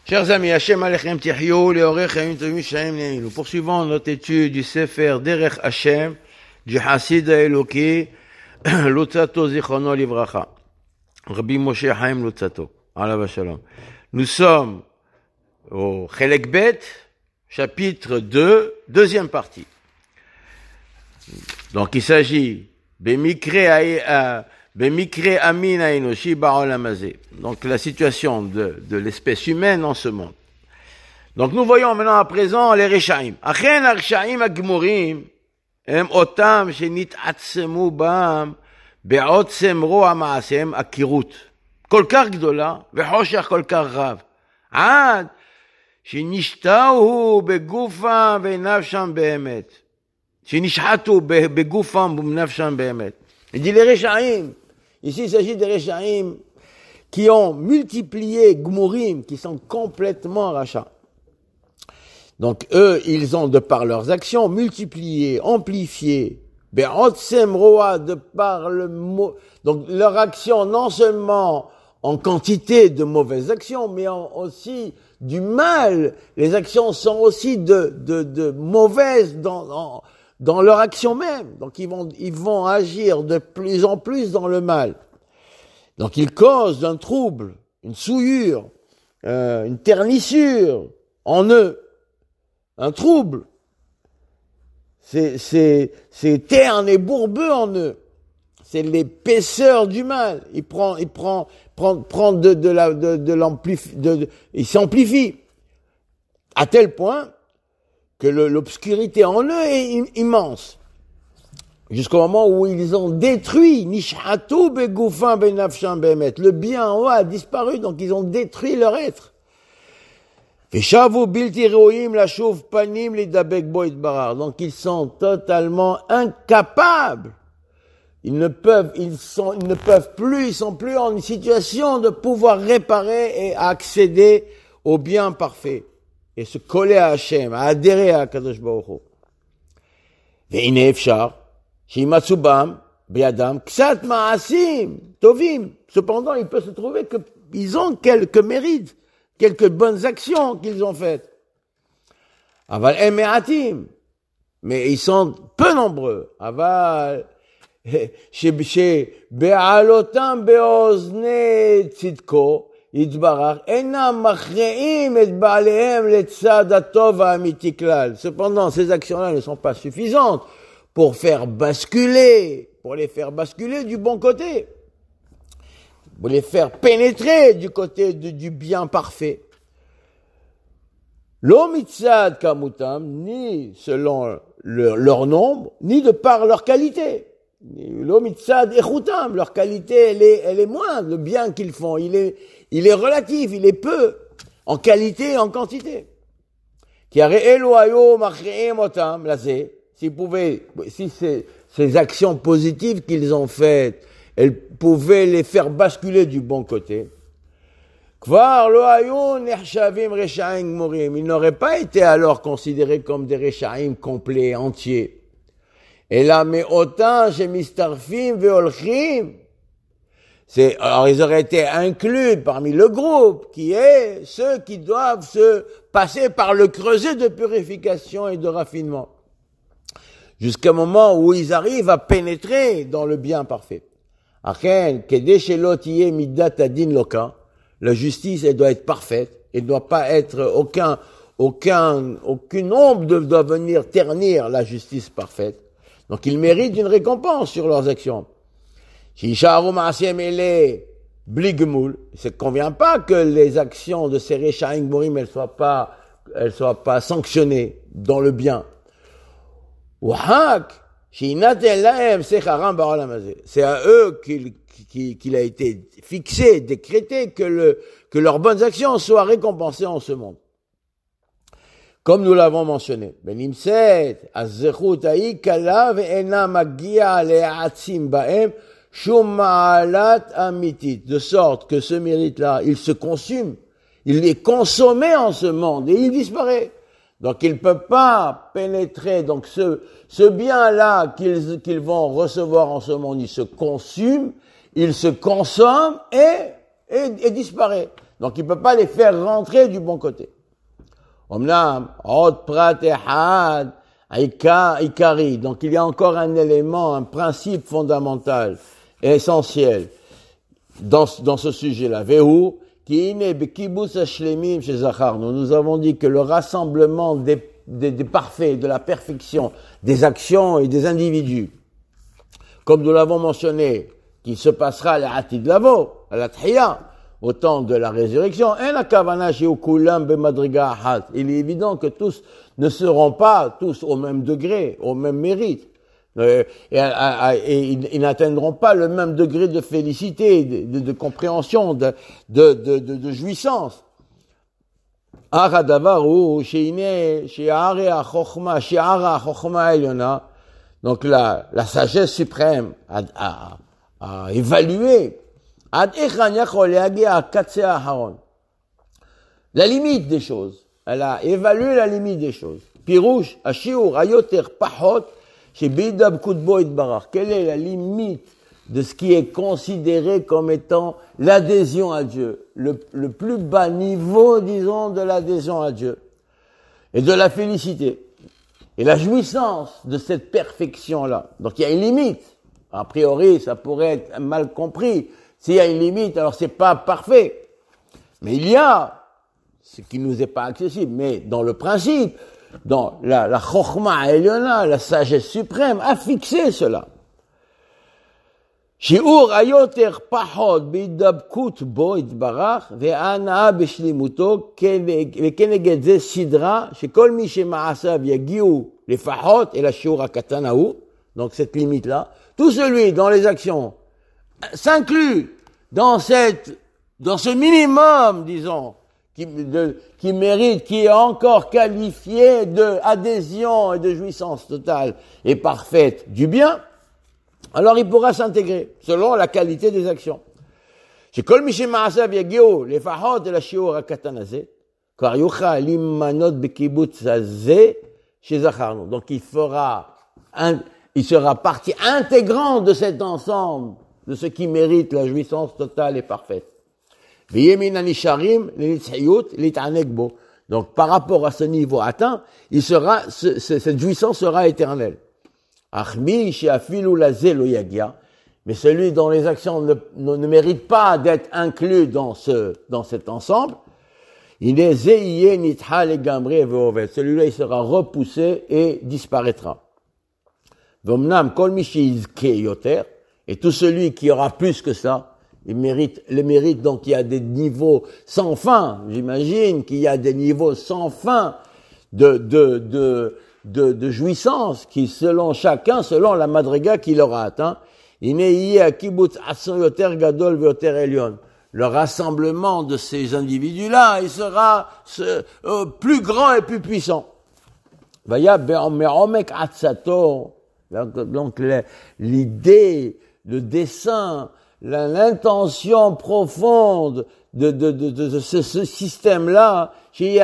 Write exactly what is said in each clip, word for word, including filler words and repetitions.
Chers amis, Hashem Alechem Tihyou, Leorech Chaim Tovim Shaim Neim. Nous poursuivons notre étude du Sefer Derech Hashem, du Hasid Eloki, Lutzato Zichrono Livracha. Rabbi Moshe Chaim Lutzato, Alav Shalom. Nous sommes au Chelek Bet, chapitre deux, deuxième partie. Donc il s'agit Bemikre Bemikre Amin Ainoshi Ba'olam Hazeh. Donc la situation de, de l'espèce humaine en ce monde. Donc nous voyons maintenant à présent les Reshaim. Achen Reshaim Agmurim Em Otam Shenit'atzemu Bam Be'otzem Ro'a Ma'asem Akirut. Kol kar gdola ve'choshech kol kar rav. Ad Shenishtahu begufam ve'nafsham be'emet. Shenishhatu begufam ve'nafsham be'emet. Il dit les Reshaim. Ici, il s'agit des Reshaim qui ont multiplié Gmurim, qui sont complètement rachats. Donc, eux, ils ont, de par leurs actions, multiplié, amplifié, Be'otzem Ro'a, de par le mot, donc leur action, non seulement en quantité de mauvaises actions, mais en, aussi du mal. Les actions sont aussi de, de, de mauvaises dans, en, dans leur action même. Donc ils vont, ils vont agir de plus en plus dans le mal. Donc ils causent un trouble, une souillure, euh, une ternissure en eux, un trouble. C'est, c'est, c'est terne et bourbeux en eux. C'est l'épaisseur du mal. Il prend, il prend, prend, prend de, de la, de, de l'amplif, de, de, il s'amplifie. À tel point que le, l'obscurité en eux est immense. Jusqu'au moment où ils ont détruit, Nishhatu begufam benafsham be'emet. Le bien en haut a disparu, donc ils ont détruit leur être. Veshavu bilti ro'im lashuv panim lidabek bo itbarar. Donc ils sont totalement incapables. Ils ne peuvent, ils sont, ils ne peuvent plus, ils sont plus en une situation de pouvoir réparer et accéder au bien parfait. Et se coller à Hashem, à adhérer à Kadosh Baruch Hu. Ve'ine efshar, shimatsu bam, be'adam, ksat ma'asim, tovim. Cependant, il peut se trouver qu'ils ont quelques mérites, quelques bonnes actions qu'ils ont faites. Aval em me'atim. Mais ils sont peu nombreux. Aval, be'alotam be'ozne tzidko, Cependant, ces actions-là ne sont pas suffisantes pour faire basculer, pour les faire basculer du bon côté, pour les faire pénétrer du côté de, du bien parfait. Lo mitzad kamutam, ni selon leur, leur nombre, ni de par leur qualité. Lo mitzad echutam, leur qualité, elle est, elle est moindre. Le bien qu'ils font, il est, il est relatif, il est peu, en qualité et en quantité. S'ils pouvaient, si ces, ces actions positives qu'ils ont faites, elles pouvaient les faire basculer du bon côté, ils n'auraient pas été alors considérés comme des Reshaim complets, entiers. Et là, mais autant chez Mistarfim veolchim, c'est, alors ils auraient été inclus parmi le groupe, qui est ceux qui doivent se passer par le creuset de purification et de raffinement. Jusqu'à un moment où ils arrivent à pénétrer dans le bien parfait. Achen, kedeshelot yeh middat adin loka, la justice, elle doit être parfaite, elle ne doit pas être aucun, aucun, aucune ombre ne doit venir ternir la justice parfaite. Donc ils méritent une récompense sur leurs actions. Si Sharum Asiem Ele Bligmoul, ça ne convient pas que les actions de ces Reshaim Gmurim, elles soient pas, elles soient pas sanctionnées dans le bien. C'est à eux qu'il, qu'il, qu'il a été fixé, décrété que le, que leurs bonnes actions soient récompensées en ce monde. Comme nous l'avons mentionné, benimset az-zechut ha'i kala ve'ena magia le'atzim ba'em shum ma'alat amitit, de sorte que ce mérite-là, il se consume, il est consommé en ce monde et il disparaît. Donc il ne peut pas pénétrer, donc ce, ce bien-là qu'ils, qu'ils vont recevoir en ce monde, il se consume, il se consomme et, et, et disparaît. Donc il peut pas les faire rentrer du bon côté. Omnam, od prat ehad, ikari. Donc il y a encore un élément, un principe fondamental, essentiel, dans, dans ce sujet-là. Vehu, ki ine bekibutz hashlemim chez Zacharnu. Nous avons dit que le rassemblement des, des, des parfaits, de la perfection, des actions et des individus, comme nous l'avons mentionné, qui se passera à l'Atid Lavo, à la Tchia, au temps de la résurrection, il est évident que tous ne seront pas tous au même degré, au même mérite. Et, et, et ils, ils n'atteindront pas le même degré de félicité, de, de, de compréhension, de, de, de, de, de jouissance. Donc la, la sagesse suprême à, à, à évaluer la limite des choses. Elle a évalué la limite des choses. Pirouche, Ashiur, Ayoter, Pahot, chez Bidab Kutbo Itbarach. Quelle est la limite de ce qui est considéré comme étant l'adhésion à Dieu? Le, le plus bas niveau, disons, de l'adhésion à Dieu. Et de la félicité. Et la jouissance de cette perfection-là. Donc il y a une limite. A priori, ça pourrait être mal compris. S'il y a une limite, alors c'est pas parfait. Mais il y a ce qui nous est pas accessible. Mais dans le principe, dans la, la chokhma Eliona, la sagesse suprême, a fixé cela. Shi'ur ayoter pahot b'idabkut bo itbarach ve'ana b'shlimuto ve'keneged ze sidra shekol mi shema'asav yagiu lefahot et la shi'ur hakatanahu. Donc cette limite-là, tout celui dont les actions s'inclut dans cette, dans ce minimum, disons, qui, de, qui mérite, qui est encore qualifié de adhésion et de jouissance totale et parfaite du bien, alors il pourra s'intégrer selon la qualité des actions. Chez Kol Mishe Ma'asav Yagio, les Fahot et la Shiur HaKatan Hazeh, car Yucha Limanot Bekibutz Hazeh chez Zacharnu. Donc il fera, un, il sera partie intégrante de cet ensemble, de ce qui mérite la jouissance totale et parfaite. Donc, par rapport à ce niveau atteint, il sera, ce, ce, cette jouissance sera éternelle. Mais celui dont les actions ne, ne, ne méritent pas d'être inclus dans ce, dans cet ensemble, il est celui-là, il sera repoussé et disparaîtra. Et tout celui qui aura plus que ça, il mérite, le mérite, donc il y a des niveaux sans fin, j'imagine qu'il y a des niveaux sans fin de, de, de, de, de jouissance qui, selon chacun, selon la madriga qu'il aura atteint, le rassemblement de ces individus-là, il sera ce, euh, plus grand et plus puissant. Donc l'idée, le dessein, l'intention profonde de, de, de, de, de ce, ce système-là, c'est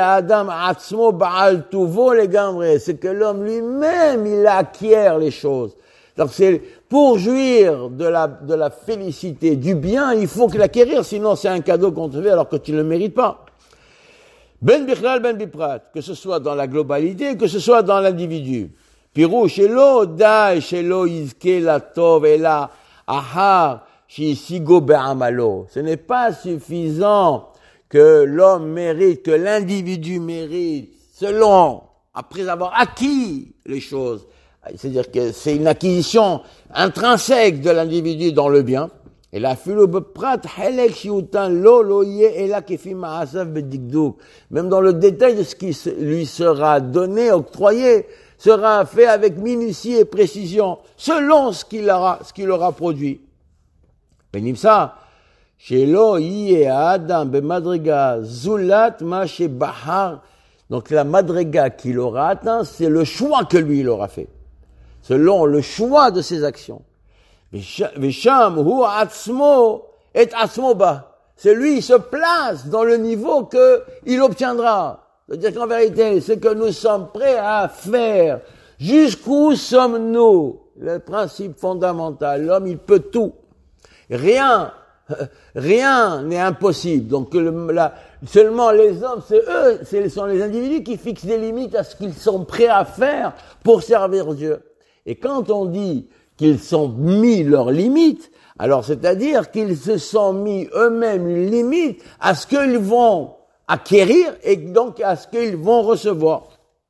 que l'homme lui-même, il acquiert les choses. Donc c'est pour jouir de la, de la félicité, du bien, il faut l'acquérir, sinon c'est un cadeau qu'on te fait alors que tu ne le mérites pas. Ben bichlal, ben biprat, que ce soit dans la globalité, que ce soit dans l'individu. Pirou, shelo dai, shelo izke la tov et la ahar, shisigo be'amalo. Ce n'est pas suffisant que l'homme mérite, que l'individu mérite, selon, après avoir acquis les choses. C'est-à-dire que c'est une acquisition intrinsèque de l'individu dans le bien. Et la philobeprat helek shiutan lo lo ye ela kefi ma'asav bedikduk. Même dans le détail de ce qui lui sera donné, octroyé, sera fait avec minutie et précision, selon ce qu'il aura, ce qu'il aura produit. Benimsa, shelo yie adam bemadriga zulat ma shebahar. Donc la madriga qu'il aura atteint, c'est le choix que lui il aura fait. Selon le choix de ses actions. Vesham hu atzmo et atzmo ba. C'est lui, il se place dans le niveau que il obtiendra. C'est-à-dire qu'en vérité, ce que nous sommes prêts à faire, jusqu'où sommes-nous? Le principe fondamental, l'homme, il peut tout. Rien, rien n'est impossible. Donc le, la, seulement les hommes, c'est eux, ce sont les individus qui fixent des limites à ce qu'ils sont prêts à faire pour servir Dieu. Et quand on dit qu'ils sont mis leurs limites, alors c'est-à-dire qu'ils se sont mis eux-mêmes une limite à ce qu'ils vont acquérir et donc à ce qu'ils vont recevoir.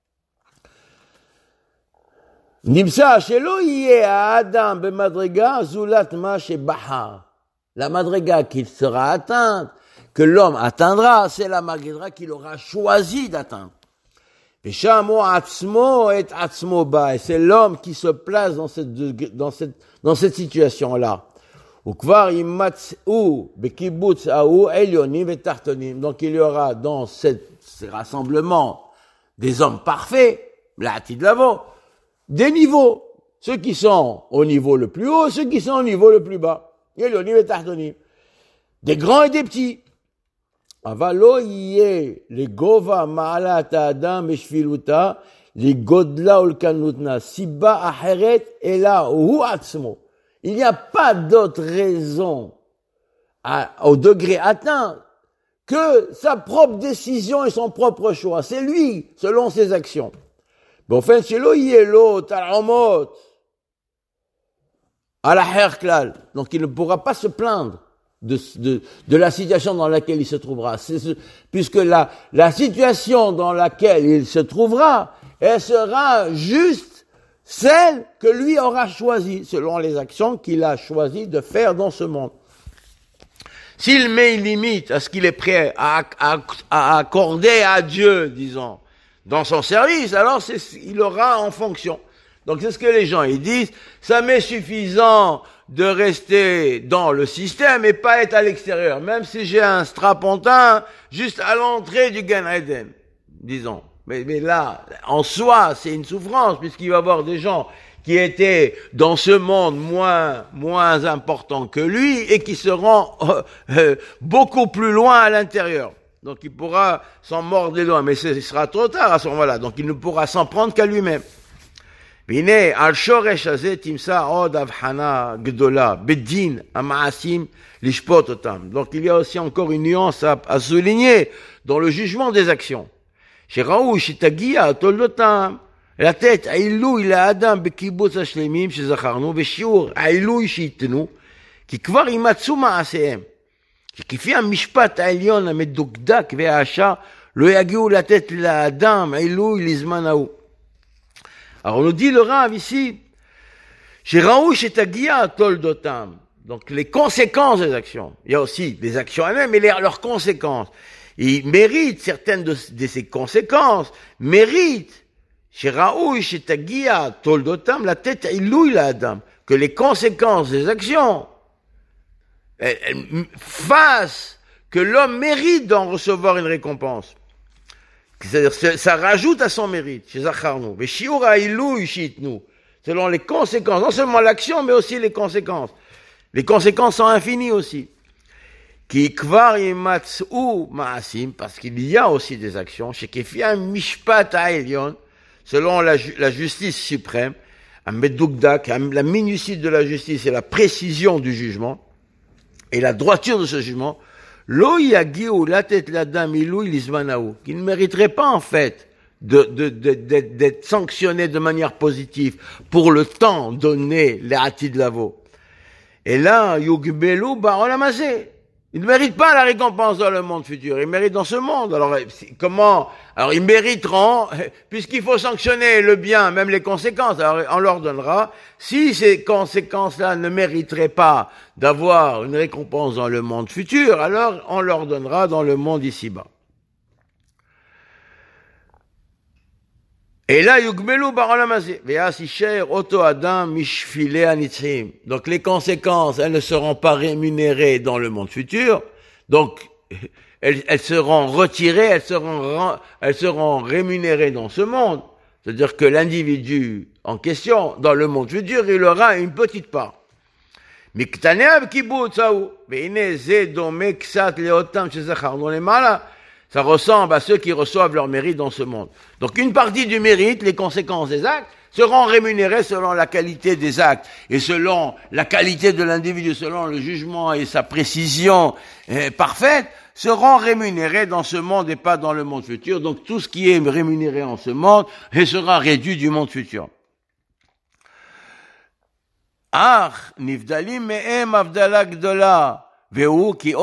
Nimsa shelo yeh adam bemadrega zulat ma shebaha. La madrega qu'il sera atteinte, que l'homme atteindra, c'est la madrega qu'il aura choisi d'atteindre. Et shamo atzmo et atzmo ba. Et c'est l'homme qui se place dans cette, dans cette, dans cette situation-là. Ukvar imatzu bekibutz aou elyonim et tartonim. Donc il y aura dans cette, ces rassemblements des hommes parfaits, l'atid lavo, des niveaux. Ceux qui sont au niveau le plus haut, ceux qui sont au niveau le plus bas. Elyonim et tartonim. Des grands et des petits. Avalo yeh le gova ma'alat adam beshviluta le godla ulkanutna siba aheret ela hu atzmo. Il n'y a pas d'autre raison à, au degré atteint que sa propre décision et son propre choix. C'est lui, selon ses actions. Bon, enfin, c'est lo yelo talamot à la herklal. Donc, il ne pourra pas se plaindre de, de, de la situation dans laquelle il se trouvera. C'est ce, puisque la, la situation dans laquelle il se trouvera, elle sera juste celle que lui aura choisie, selon les actions qu'il a choisi de faire dans ce monde. S'il met une limite à ce qu'il est prêt à, à, à accorder à Dieu, disons, dans son service, alors c'est, il aura en fonction. Donc c'est ce que les gens ils disent, ça m'est suffisant de rester dans le système et pas être à l'extérieur, même si j'ai un strapontin juste à l'entrée du Gan Eden, disons. Mais, mais là, en soi, c'est une souffrance, puisqu'il va y avoir des gens qui étaient dans ce monde moins, moins importants que lui, et qui seront euh, euh, beaucoup plus loin à l'intérieur. Donc il pourra s'en mordre les doigts, mais ce sera trop tard à ce moment-là, donc il ne pourra s'en prendre qu'à lui-même. Bine, al shoresh hazeh timsa od avhana gdola, bedin, amaasim, lishpot otam. Donc il y a aussi encore une nuance à, à souligner dans le jugement des actions. שראוי שתגיע תולדותם, לתת עילוי לאדם בקיבוץ השלמים שזכרנו, ושיעור העילוי שייתנו, כי כבר יימצאו מעשיהם, שכפי המשפט העליון המדוקדק והעשר, לא יגיעו לתת לאדם עילוי לזמן ההוא. Alors on nous dit le Rav ici, שראוי שתגיע תולדותם, donc les conséquences des actions. Il y a aussi des actions elles-mêmes, mais les, leurs conséquences. Il mérite certaines de, de ces conséquences, mérite, שראוי שתגיע תולדותם לתת עילוי לאדם, que les conséquences des actions elles, elles fassent que l'homme mérite d'en recevoir une récompense. C'est-à-dire, ça rajoute à son mérite, chez Zacharnou, mais shiur ha'ilui shitnu, selon les conséquences, non seulement l'action, mais aussi les conséquences. Les conséquences sont infinies aussi. Qui kvar yimatzu ma'asim, parce qu'il y a aussi des actions, chez Kefia mishpat ha'elyon, selon la, la justice suprême, un medukdak, la minutie de la justice et la précision du jugement, et la droiture de ce jugement, lo yagiu latet ladam ilui lizmanahu, qui ne mériterait pas en fait de, de, de, de, d'être sanctionné de manière positive pour le temps donné les atid lavo. Et là, yugbelu ba'olam hazeh. Ils ne méritent pas la récompense dans le monde futur, ils méritent dans ce monde. Alors, comment? Alors, ils mériteront, puisqu'il faut sanctionner le bien, même les conséquences, alors on leur donnera. Si ces conséquences-là ne mériteraient pas d'avoir une récompense dans le monde futur, alors on leur donnera dans le monde ici-bas. Et là, yugmelu ba'olam hazeh, ve'as yisher oto adam mishfilei hanitzim. Donc les conséquences, elles ne seront pas rémunérées dans le monde futur. Donc elles, elles seront retirées, elles seront, elles seront rémunérées dans ce monde. C'est-à-dire que l'individu en question, dans le monde futur, il aura une petite part. Miktanev kibbutz hahu, ve'ine ze dome ksat leotam shezacharnu lemala. Ça ressemble à ceux qui reçoivent leur mérite dans ce monde. Donc une partie du mérite, les conséquences des actes, seront rémunérées selon la qualité des actes et selon la qualité de l'individu, selon le jugement et sa précision eh, parfaite, seront rémunérés dans ce monde et pas dans le monde futur. Donc tout ce qui est rémunéré en ce monde sera réduit du monde futur. Ach, nivdalim me'em avdala gdola. Donc, il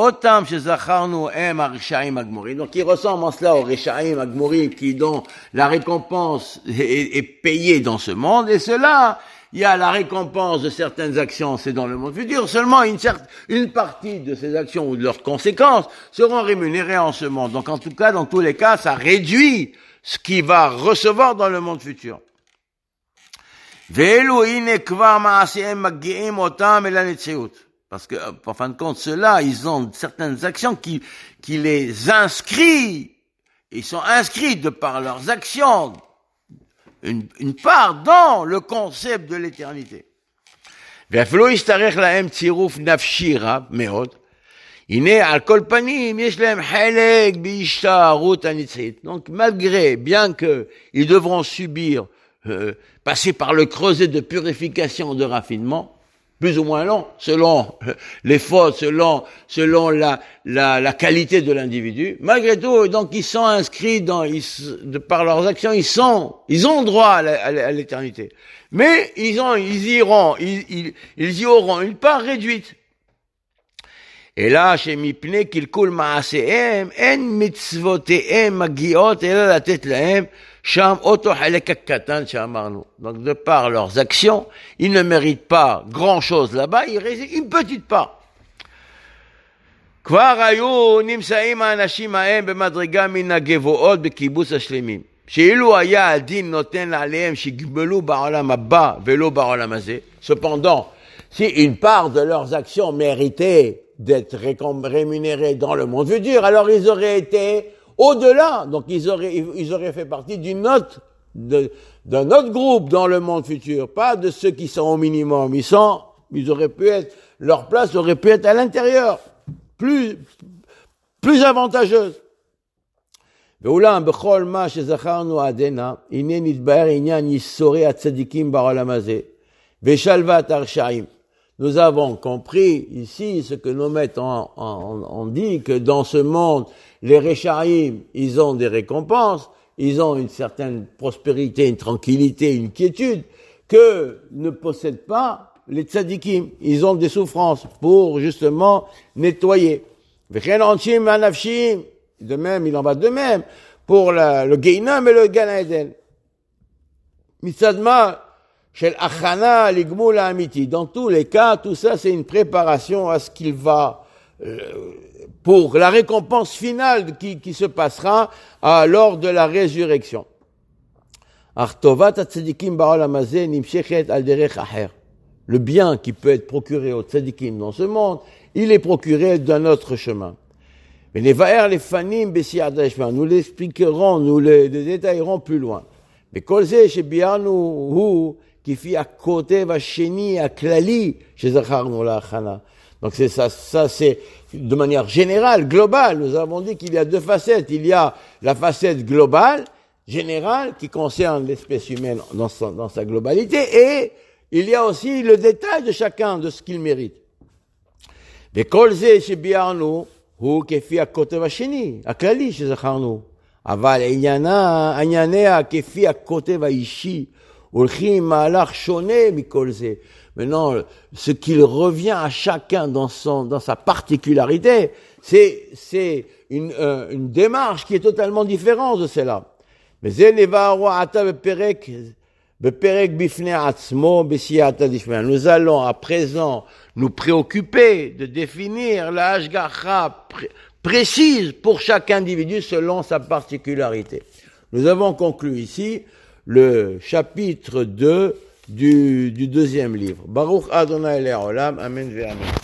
ressemble en cela aux Reshaim Agmorim qui dont la récompense est, est payée dans ce monde, et cela, il y a la récompense de certaines actions, c'est dans le monde futur, seulement une, certaine, une partie de ces actions ou de leurs conséquences seront rémunérées en ce monde. Donc, en tout cas, dans tous les cas, ça réduit ce qu'il va recevoir dans le monde futur. Parce que, en fin de compte, ceux-là, ils ont certaines actions qui, qui les inscrivent, ils sont inscrits de par leurs actions, une, une part dans le concept de l'éternité. ואפילו ישתרך להם צירוף נפשי רב מאוד, הנה על כל פנים יש להם חלק בהשתערות הנצחית. Donc, malgré, bien que ils devront subir, euh, passer par le creuset de purification, de raffinement, plus ou moins long, selon les fautes, selon selon la la, la qualité de l'individu. Malgré tout, donc ils sont inscrits dans, ils, de par leurs actions, ils sont, ils ont droit à, la, à l'éternité. Mais ils ont, ils iront, ils, ils, ils y auront une part réduite. Et là, chez Mipne, qu'il coule maasehem, en mitzvotehem magiot, et là la tête lahem. Donc, de par leurs actions, ils ne méritent pas grand-chose là-bas, ils résident une petite part. Cependant, si une part de leurs actions méritait d'être rémunérées dans le monde futur, alors ils auraient été au-delà, donc ils auraient, ils auraient fait partie d'une autre, de, d'un autre groupe dans le monde futur, pas de ceux qui sont au minimum. Ils sont, ils auraient pu être, leur place aurait pu être à l'intérieur, plus, plus avantageuse. ואולם, בכל מה שזכרנו עדנה, הנה נתבהר עניין ייסורי הצדיקים בעולם הזה, ושלוות הרשעים. Nous avons compris ici ce que nos maîtres ont, ont, ont dit, que dans ce monde, les Reshaim, ils ont des récompenses, ils ont une certaine prospérité, une tranquillité, une quiétude, que ne possèdent pas les tzadikim. Ils ont des souffrances pour justement nettoyer. De même, il en va de même pour la, le Gehinnom et le Gan Eden. Mitzadma, shel achana ligmul amiti. Dans tous les cas, tout ça, c'est une préparation à ce qu'il va, euh, pour la récompense finale qui, qui se passera à, lors de la résurrection. Le bien qui peut être procuré aux tzadikim dans ce monde, il est procuré d'un autre chemin. Mais les va'er les fanim b'siyad, nous l'expliquerons, nous les détaillerons plus loin. Mais kol ze shebianu hu kifi akotev hasheni aklali shezacharnu la'achana. Donc c'est ça, ça c'est de manière générale, globale. Nous avons dit qu'il y a deux facettes. Il y a la facette globale, générale, qui concerne l'espèce humaine dans, son, dans sa globalité, et il y a aussi le détail de chacun, de ce qu'il mérite. Mais kol ze shebianu הוא כפי הכותב השני, הכללי שזכרנו. אבל עניינה, ענייניה כפי הכותב האישי, הולכים מהלך שונה מכל זה. Maintenant, ce qu'il revient à chacun dans son, dans sa particularité, c'est, c'est une, euh, une démarche qui est totalement différente de celle-là. Mais זה נבהרו עתה בפרק, בפרק בפני עצמו, בסייעתא דשמיא. Nous allons à présent nous préoccuper de définir la hashgacha pr- précise pour chaque individu selon sa particularité. Nous avons conclu ici le chapitre deux du, du deuxième livre. Baruch Adonai Le'olam, Amen ve'Amen.